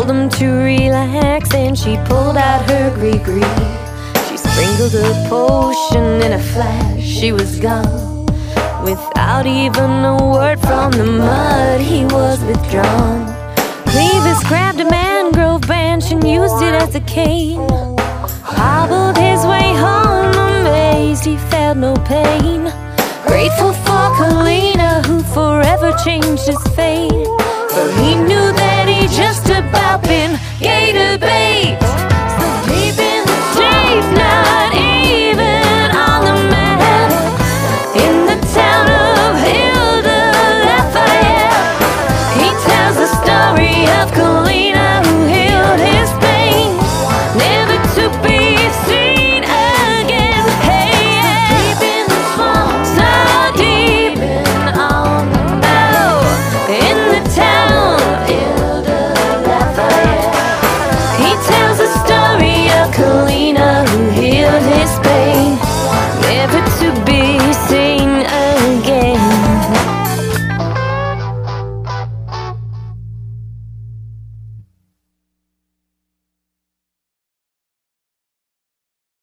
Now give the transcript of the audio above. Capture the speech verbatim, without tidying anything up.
told him to relax, and she pulled out her gree-gree. She sprinkled a potion in a flash, she was gone. Without even a word from the mud, he was withdrawn. Clevis grabbed a mangrove branch and used it as a cane. Hobbled his way home, amazed he felt no pain. Grateful for Kalina, who forever changed his fate.